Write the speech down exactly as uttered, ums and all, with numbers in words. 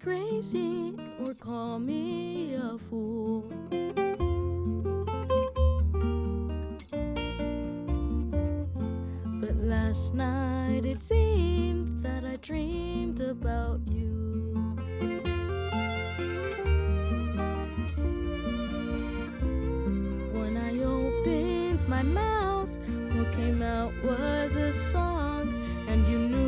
crazy or call me a fool. But last night it seemed that I dreamed about you. When I opened my mouth, what came out was a song, and you knew